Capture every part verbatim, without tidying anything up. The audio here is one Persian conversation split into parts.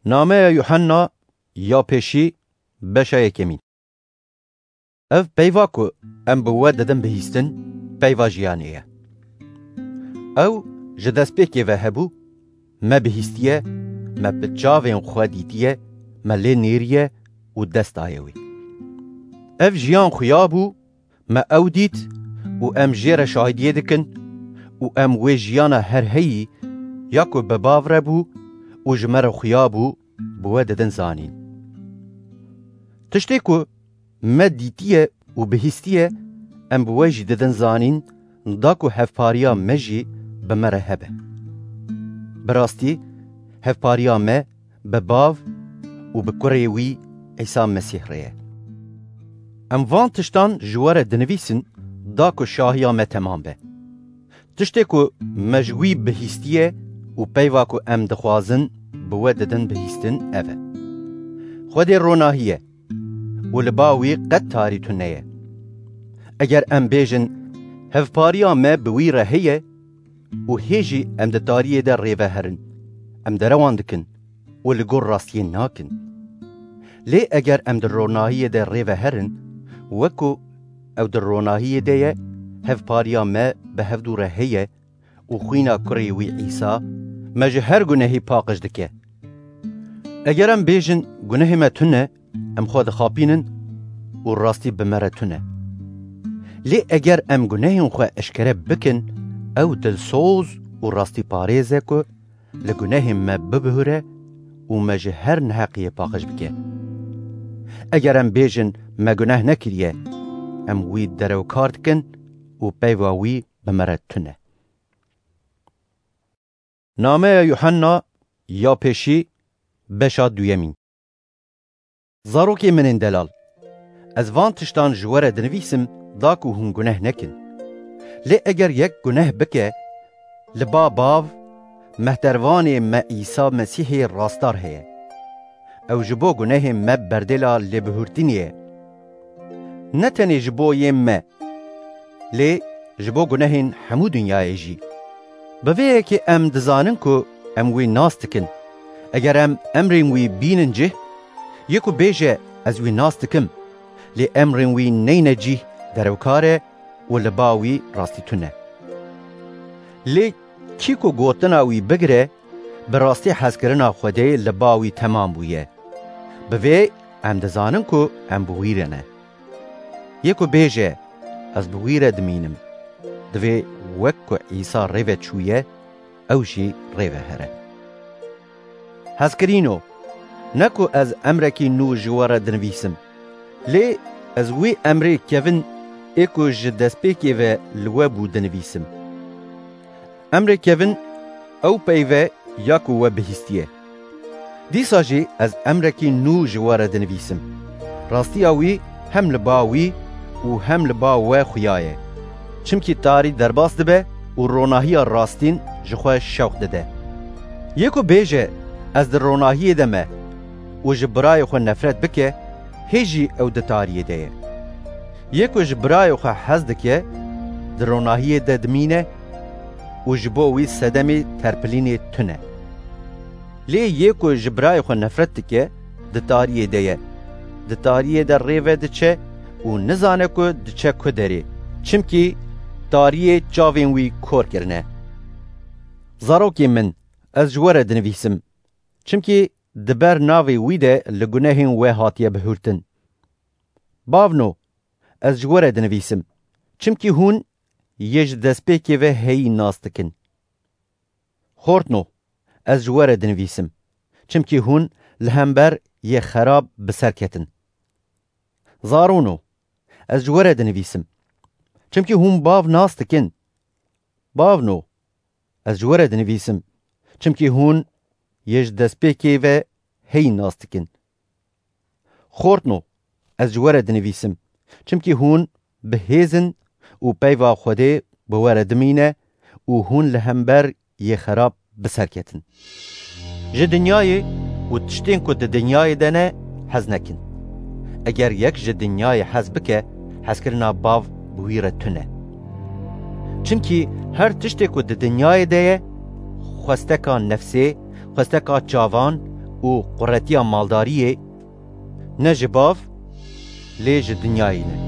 نامه یوحنا یا پیشی بشا یکمین. اف پیوا کو ام بوا ددن بهیستن پیوا جیانیه. او جدست پیکی و هبو ما بهیستیه ما بچاوین خودیتیه ما لی نیریه و دست آیوی. اف جیان خویابو ما او دیت و ام جیر شاهدیه دکن و ام وی جیانا هر هی یاکو بباوره بو و جمر خویابو بوا ددن زانین. تشتی کو ما دیتیه و بهیستیه ام بوا جی ددن زانین داکو هفپاریا مجی بمره هبه. براستی هفپاریا ما بباو و بکریوی عیسی مسیح ریه. ام وان تشتان جوار دنویسن داکو شاهیا ما تمام به. تشتی کو مجوی بهیستیه و پیواکو ام دخوازن بوا ددن بهیستن اوه. خودی روناهیه و لباوی قد تاری تونیه. اگر ام بیجن هفپاریا ما بوی رهیه و هیجی ام ده تاریه در ریوه هرن ام ده روان دکن و لگور راستیه ناکن. لی اگر ام در روناهیه در ریوه هرن وکو او در روناهیه دیه هفپاریا ما به هفدو رهیه و خوینا کریوی عیسی مجه هر گناهی پاقش دکه. اگر ام بیجن گناه ما تونه ام خود خاپینن و راستی بمره تونه. لی اگر ام گناهی خواه اشکره بکن او دلسوز و راستی پاریزه که لگناه ما ببهره و مجه هر نحقیه پاقش بکه. اگر ام بیجن ما گناه نکریه ام وی درو کارد کن و پیواوی بمره تونه. نامه یوحنا یا پیشی بشا دویمین. زاروکی منین دلال از وان تشتان جواره دنویسم داکو هون گناه نکن. لی اگر یک گناه بکه لبا باو مهتروانی ما عیسی مسیح راستار هیه. او جبو گناه ما بردلا لبهورتینیه. نتنی جبو یم ما لی جبو گناه همو دنیای جی. بویه که ام دزانن که ام وی ناستکن. اگر ام امرین وی بینن جه یکو بیجه از وی ناستکم لی امرین وی نین جه دروکاره و لباوی راستی تونه. لی کیکو گوتنا وی بگره براستی حسکرنا خوده لباوی تمام بویه. بوی ام دزانن که ام بویرنه. یکو بیجه از بویره دمینم. دوی وکو عیسی ریوه چویه او جی ریوه هره. حسکرینو نکو از امرکی نو جواره دنویسم. لی از وی امری کون ایکو جدست پیکی و لوابو دنویسم. امری کون او پیوه یاکو و بهیستیه. دیسا جی از امرکی نو جواره دنویسم. راستی آوی هم لباوی و هم لباوی خویایه. چمکی تاری درباس دبه و روناهی راستین جخواه شوق دده. یکو بیجه از در روناهی دمه و جبرای خو نفرت بکه هیجی او دتاریه ده. یکو جبرای خو حز دکه در روناهی ددمینه و جبوی صدمی ترپلینی تونه. لی یکو جبرای خو نفرت دکه دتاریه ده. دتاریه در ریوه دچه و نزانه که دچه کدری چمکی تاریه چاوین وی کور کرنه. زاروکی من از جواره دنویسم چمکی دبر ناوی ویده لگناهین و هاتیه بهورتن. باونو از جواره دنویسم چمکی هون یج دسپیکی و هی ناستکن. خورتنو از جواره دنویسم چمکی هون لهمبر یه خراب بسرکتن. زارونو از جواره دنویسم چمکی هون باو ناستکن. باونو از جواره دنویسم چمکی هون یج دست پیکی و هی ناستکن. خورتنو از جواره دنویسم چمکی هون بهیزن و پیوا خوده بواره دمینه و هون لهمبر یه خراب بسرکتن. جه دنیای و تشتین که ده دنیای دنه حز نکن. اگر یک جه دنیای حز بکه حز کرنا باو بویره تونه. چمکی هر تشتی که ده دنیای ده خوستکا نفسی، خوستکا چاوان û quretiya maldariyê ne ji bav lê ji dinyayê ne.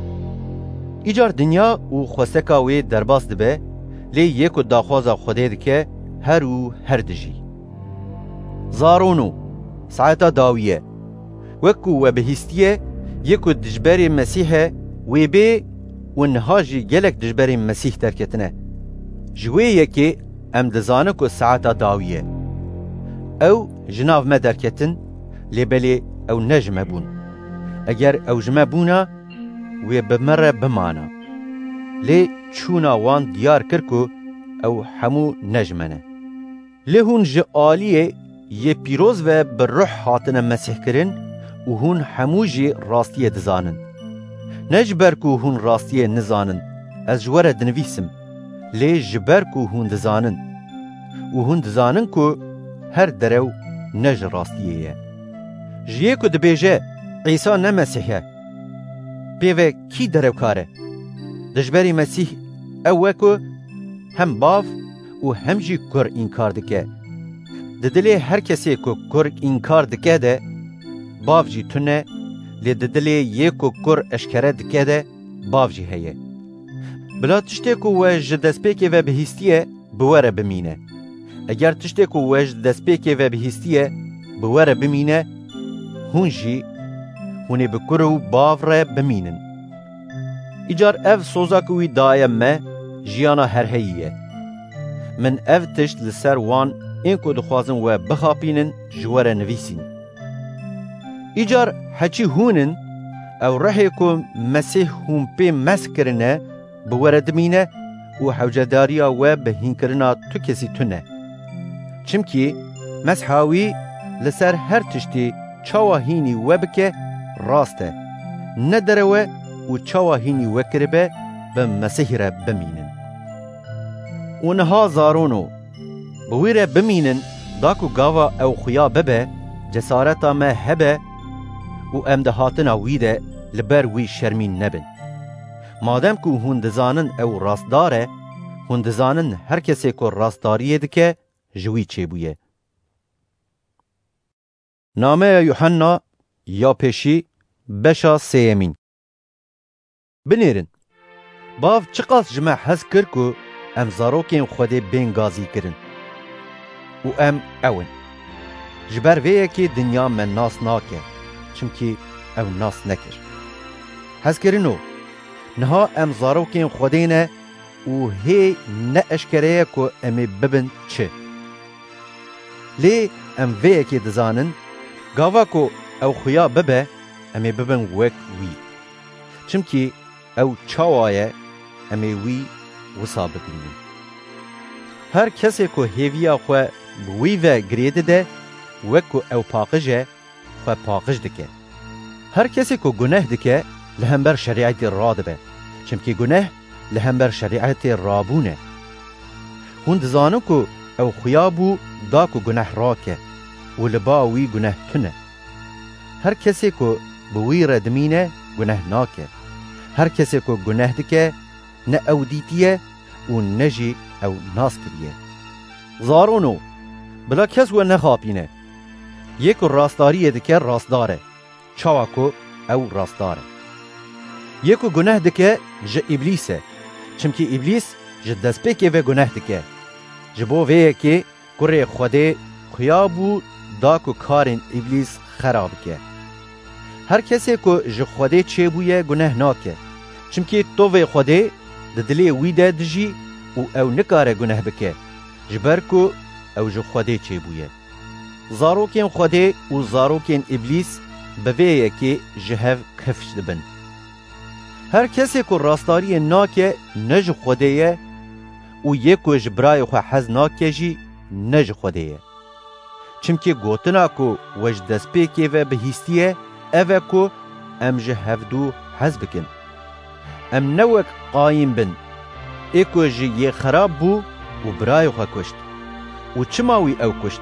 Îcar dinya û xwesteka wê derbas dibe, lê yê ku daxwaza Xwedê dike her û her dijî. Zarûn û saeta dawiye wek ku we bihîstiye yê ku dijberê Mesîhe wê bê û niha jî gelek dijberê Mesîh derketine. Ji wê yekê em dizanin ku saeta dawiye. Ew ji nav me derketin, lê belê ew ne ji me bûn. Eger ew ji me bûna, wê bi me re bimana. Lê çûna wan diyar kir ku ew hemû ne ji me ne. Lê hûn ji aliyê yê pîroz ve bi ruh hatine Mesîh kirin û hûn hemû jî rastiyê dizanin. Ne ji ber ku hûn rastiyê nizanin, ez ji we re dinivîsim, lê ji ber ku hûn dizanin. û hûn dizanin ku her derew ne ji rastiyê ye. Ji yê ku dibêje İsa ne Mesîh e, pêve kî derewkar e? Dijberî Mesîh ew e ku hem bav û hem jî kur înkar dike. Di dilê her kesê ku kur înkar dike de, bav jî tune, lê di dilê yê ku kur eşkere dike de, bav jî heye. Bila tiştê ku we ji destpêkê ve bihîstiye, bi we re bimîne. Eger tiştê ku we ji destpêkê ve bihîstiye, bi we re bimîne, hûn jî hûnê bi kur û bav re bimînin. Îcar ev soza ku wî daye me, jiyana herheyî ye. Min ev tişt li ser wan ên ku dixwazin we bixapînin ji we re nivîsîn. Îcar heçî hûnin, ew rehê ku Mesîh hûn pê mes kirine, bi we re dimîne û hewcedariya we bi hînkirina tu kesî tune. Çimkî mesha wî li ser her tiştî çawa hînî we bike, rast e. Ne derewe û çawa hînî we kiribe, bi Mesîh re bimînin. û niha zarûn û bi wî re bimînin, da ku gava ew xuya bibe, cesareta me hebe û em di hatina wî de li ber wî şermîn nebin. Madem ku hûn dizanin ew rastdar e, hûn dizanin her kesê ku rastdariyê dike, ji wî çêbûye. Nameya Yuhanna ya pêşî beşa sêyemîn. Binêrin, bav çi qas ji me hez kir ku em zarokên Xwedê bên gazî kirin. û em ew in. Ji ber vê yekê dinya me nas nake, çimkî ew nas nekir. Hezkirin û niha em zarokên Xwedê ne û hê ne eşkereye ku em ê bibin çi. Lê em vê yekê dizanin, gava ku ew xuya bibe, em ê bibin wek wî. Çimkî ew çawa ye, em ê wî wisa bibînin. Her kesê ku hêviya xwe bi wî ve girê dide, wek ku ew paqij e, xwe paqij dike. Her kesê ku guneh dike, li hember şerîetê radibe, çimkî guneh li hember şerîetê rabûne. Hûn dizanin ku ew xuya bû da ku guneh rake û li ba wî guneh tune. Her kesê ku bi wî re dimîne, guneh nake. Her kesê ku guneh dike, ne ew dîtiye û ne jî ew nas kiriye. Zarûn û bila kes we nexapîne. Yê ku rastdariyê dike, rastdar e, çawa ku ew rastdar e. Yê ku guneh dike, ji îblîs e, çimkî îblîs ji destpêkê ve guneh dike. Ji bo vê yekê kurê Xwedê xuya bû da ku karên îblîs xerab bike. Her kesê ku ji Xwedê çêbûye, guneh nake, çimkî tovê Xwedê di dilê wî de dijî û ew nikare guneh bike, ji ber ku ew ji Xwedê çêbûye. Zarokên Xwedê û zarokên îblîs bi vê yekê ji hev kifş dibin. Her kesê ku rastdariyê nake, ne ji Xwedê ye û yê ku ji birayê xwe hez nake jî, ne ji Xwedê ye. Çimkî gotina ku we ji destpêkê ve bihîstiye, ev e ku em ji hevdû hez bikin. Em ne wek Qayîn bin, ê ku ji yê xerab bû û birayê xwe kuşt. û çima wî ew kuşt?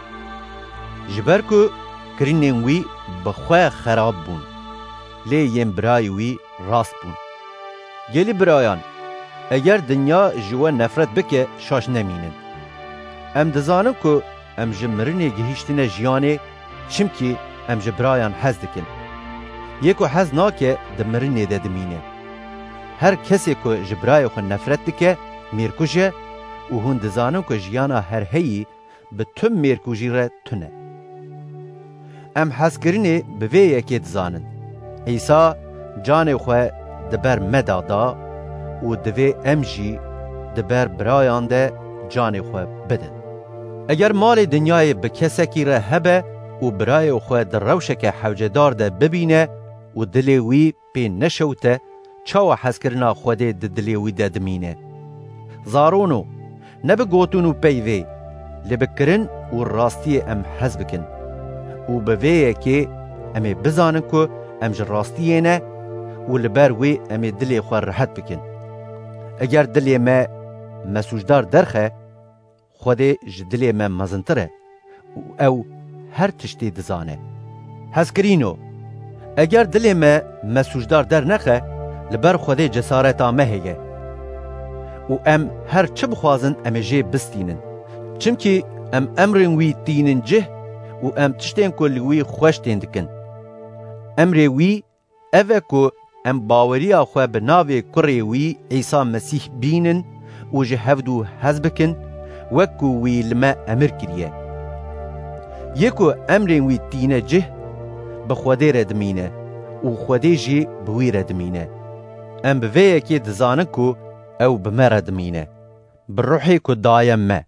Ji ber ku kirinên wî bi xwe xerab bûn, lê yên birayê wî rast bûn. Gelî birayan, eger dinya ji we nefret bike, şaş nemînin. Em dizanin ku ام ji mirinê gihîştine jiyanê çimkî em ji birayan hez dikin. Yê ku hez nake di mirinê de dimîne. Her kesê ku ji birayê xwe nefret dike mêrkûj e û hûn dizanin ku jiyana her heyî bi tüm mêrkûjî re tune. Em hezkirinê bi vê yekê dizanin. İsa canê xwe di ber me da da û divê em jî di ber birayan de canê xwe bidin. Eger malê dinyayê bi kesekî re hebe û birayê xwe di rewşeke hewcedar de bibîne û dilê wî pê neşewte, çawa hezkirina Xwedê di dilê wî de dimîne. Zarono, ne bi gotûn û peyvê, lê bi kirin û rastiyê em hez bikin. û bi vê yekê em ê bizanin ku em ji rastiyê ne û li ber wê em ê dilê xwe rihet bikin. Eger dilê me mesûjdar derxe, Xwedê ji dilê me mezintir e û ew her tiştê dizane. Hezkirîno, eger dilê me mesûjdar dernexe, li ber Xwedê cesareta me heye û em her çi bixwazin em ê jê bistînin. Çimkî em emrên wî tînin cih û em tiştên ku li wî xweş tên dikin. Emrê wî ev e ku em baweriya xwe bi navê kurê wî İsa Mesîh bînin û ji hevdû hez bikin wek ku wî li me emir kiriye. Yê ku emrên wî tîne cih, bi Xwedê re dimîne û Xwedê jî bi wî re dimîne. Em bi vê yekê dizanin ku ew bi me re dimîne, bi ruhê ku daye me.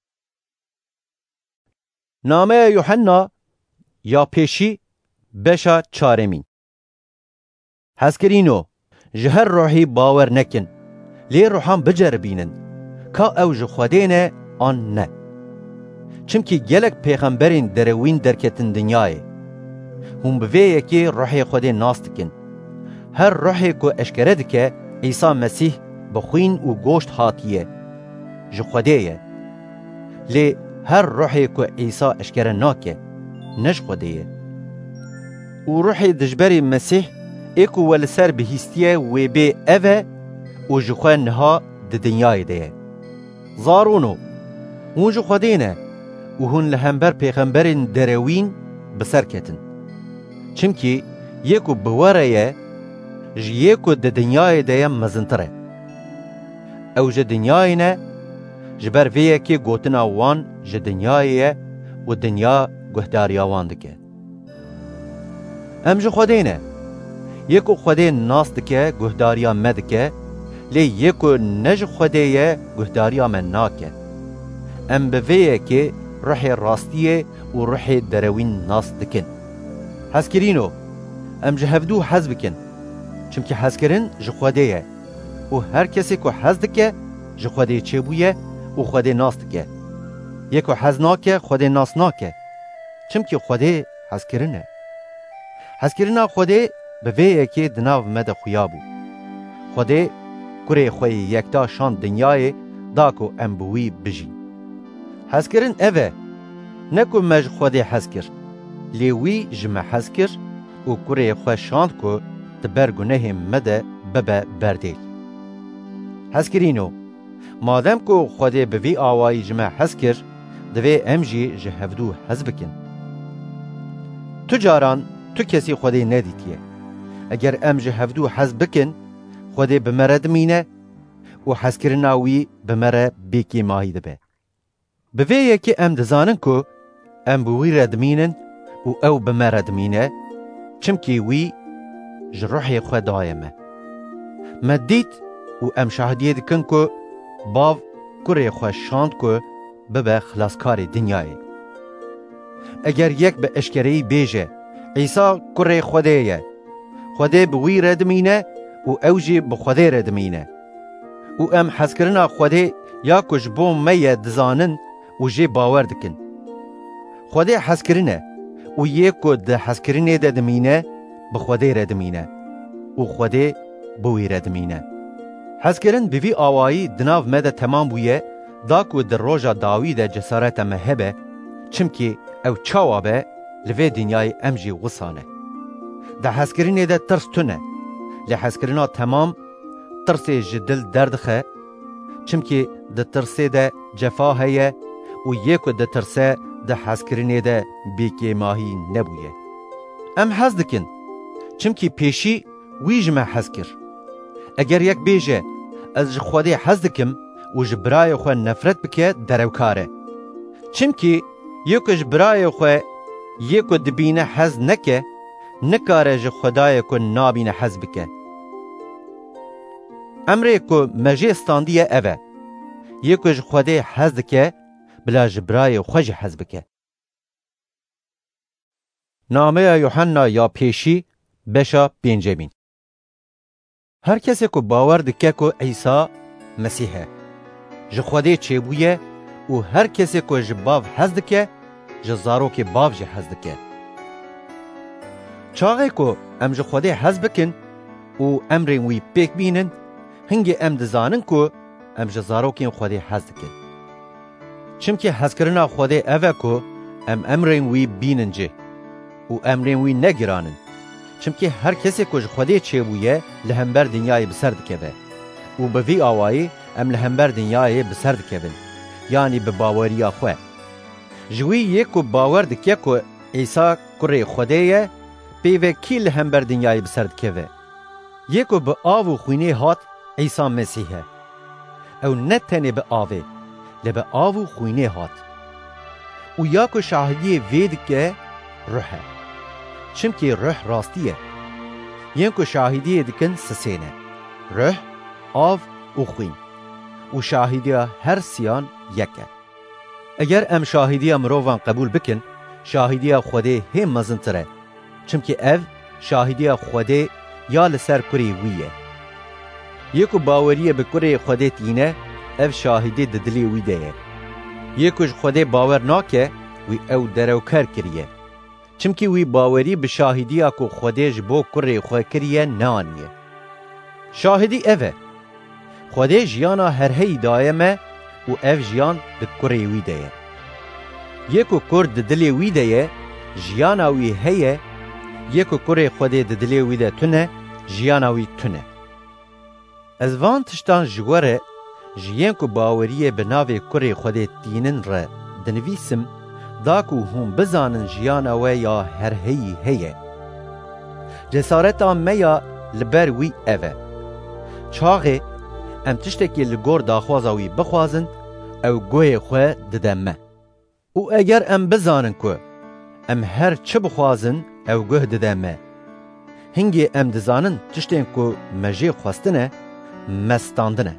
Nameya Yuhanna ya pêşî beşa çaremîn. Hezkirîno, ji her ruhî bawer nekin, lê ruhan biceribînin, ka ew ji Xwedê ne an ne. Çimkî gelek pêxemberên derewîn derketin dinyayê. Hûn bi vê yekê ruhê Xwedê nas dikin. Her ruhê ku eşkere dike İsa Mesîh bi xwîn û goşt hatiye, ji Xwedê ye. Lê her ruhê ku İsa eşkere nake, ne ji Xwedê ye. û ruhê dijberê Mesîh ê ku we li ser bihîstiye wê bê ev e û ji xwe niha di dinyayê de ye. Zarono, hûn ji Xwedê ne û hûn li hember pêxemberên derewîn bi ser ketin. Çimkî yê ku bi we re ye, ji yê ku di dinyayê de ye mezintir e. Ew ji dinyayê ne, ji ber vê yekê gotina wan ji dinyayê ye û dinya guhdariya wan dike. Em ji Xwedê ne, yê ku Xwedê nas dike guhdariya me dike, lê yê ku ne ji Xwedê ye guhdariya me nake. Em bi vê yekê ruhê rastiyê û ruhê derewîn nas dikin. Hezkirîno, em ji hevdû hez bikin, çimkî hezkirin ji Xwedê ye û her kesê ku hez dike ji Xwedê çêbûye û Xwedê nas dike. Yê ku hez nake, Xwedê nas nake, çimkî Xwedê hezkirin e. Hezkirina Xwedê bi vê yekê di nav me de xuya bû. Xwedê kurê xwe yê yekta şand dinyayê da ku em bi wî bijîn. Hezkirin ev e, ne ku me ji Xwedê hez kir, lê wî ji me hez kir û kurê xwe şand ku di ber gunehên me de bibe berdêl. Hezkirîno, madem ku Xwedê bi vî awayî ji me hez kir, divê em jî ji hevdû hez bikin. Tu caran tu kesî Xwedê nedîtiye. Eger em ji hevdû hez bikin, Xwedê bi me re dimîne û hezkirina wî bi me re bêkî mahî dibe. Bi vê yekê em dizanin ku em bi wî re dimînin û ew bi me re dimîne, çimkî wî ji ruhê xwe daye me. Me dît û em şahidiyê dikin ku bav kurê xwe şand ku bibe xilaskarê dinyayê. Eger yek bi eşkereyî bêje İsa kurê Xwedê ye, Xwedê bi wî re dimîne û ew jî bi Xwedê re dimîne. û em hezkirina Xwedê ya ku ji bo me ye dizanin û jê bawer dikin. Xwedê hezkirin e û yê ku di hezkirinê de dimîne, bi Xwedê re dimîne û Xwedê bi wî re dimîne. Hezkirin bi vî awayî di nav me de temam bûye, da ku di roja Dawî de cesareta me hebe, çimkî ew çawa be li vê dinyayê em jî wisane. Di hezkirinê de tirs tune, lê hezkirina temam tirsê ji dil derdixe, çimkî di tirsê de cefa heye û yê ku ditirse ده حزکرینه ده بیکی ماهی نبویه. ام حز دکن چمکی پیشی ویج ما حز کر. اگر یک بیجه از خواده حز دکم و جبرای خو نفرت بکه دروکاره. چمکی یکش برای خو یکو دبینه حز نکه نکاره ج خدای کو نابینه حز بکه. امره کو مجی استاندیه اوه. یکش خواده حز دکه بلا جبرای خوش حز بکه. نامه یوحنا یا پیشی بشا پنجمین. هر کسی کو باور دکه کو عیسی مسیحه. جخواده چه بویه و هر کسی کو جباو حز دکه جزارو که باو جه حز دکه. چاقه کو ام جخواده حز بکن و امرین وی پیک بینن هنگی ام دزانن کو ام جزارو که خواده حز دکن. چمکه حز کرنا خواده اوه کو ام امرین وی بینن جه و امرین وی نگرانن. چمکه هر کسی کو جخواده چه بویه لهمبر دنیای بسر دکه و به وی آوایی ام لهمبر دنیای بسر دکه بن. یعنی به باوریا خواه. جوی یکو باور دکه کو عیسی کره خودهیه پیوه کی لهمبر دنیای بسر دکه و. یکو به آو و خوینه هات عیسی مسیحه. او نتنه به آوه لبه آو و خوینه هات. و یاکو شاهدی وید که روحه. چمکه روح راستیه. یکو شاهدی دکن سسینه. روح، آو و خوین. و شاهدی هر سیان یکه. اگر ام شاهدی مروان قبول بکن، شاهدی خوده هم مزنتره. چمکه او شاهدی خوده یا لسر کری ویه. یکو باوریه به کری خوده تینه، او شاهدی ددلی ویده. یکوش خوده باور ناکه وی او درو کر کریه. چمکه وی باوری به شاهدی اکو خوده جبو کری خواه کریه نانیه. شاهدی اوه. خوده جیانا هر هی دایمه و او جیان به کری ویده. یکو کرد دلی ویده جیانا وی هیه یکو کری خوده دلی ویده تونه جیانا وی تونه. از وان تشتان جواره جیان کو باوریه به ناوی کری خوده تینن را دنویسم داکو هم بزانن جیانا وی یا هر هی هیه. جسارتا میا لبر وی اوه. چاقه ام تشتکی لگور داخوازاوی بخوازن او گوه خواه ددمه. او اگر ام بزانن که ام هر چه بخوازن او گوه ددمه. هنگی ام دزانن تشتین که مجی خواستنه مستاندنه.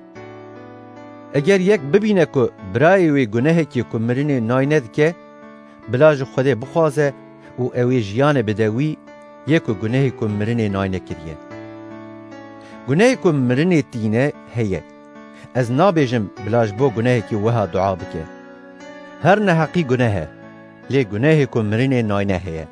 اگر یک ببینه که برای وی گناه که کمرین ناینه که بلاج خوده بخوازه و اوی جیان بدوی یک گناه کمرین ناینه کریه. گناه که مرنه تینه هیه. از نابیجم بلاج بو گناه که وها دعا بکه. هر نحقی گناه لی گناه که مرنه ناینه هیه.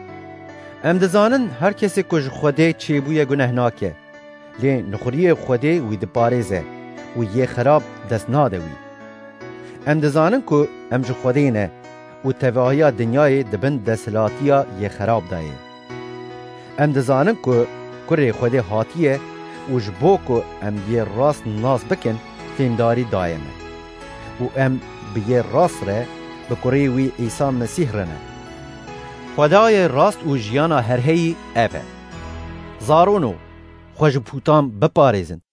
ام دزانن هر کسی که خوده چی بوی گناه ناکه. لی نخوری خوده وی دپارزه و یه خراب دست ناده وی. ام دزانن که ام جو خوده نه و تواهی دنیای دبن دستلاتیا یه خراب دایه. ام دزانن که کره خوده حاتیه و جبو که ام یه راست ناز بکن فیمداری دایمه. و ام بیه راست ره بکره وی عیسی مسیح رنه. خدای راست و جیانا هر هی اوه. زارونو خوش پوتان بپارزن.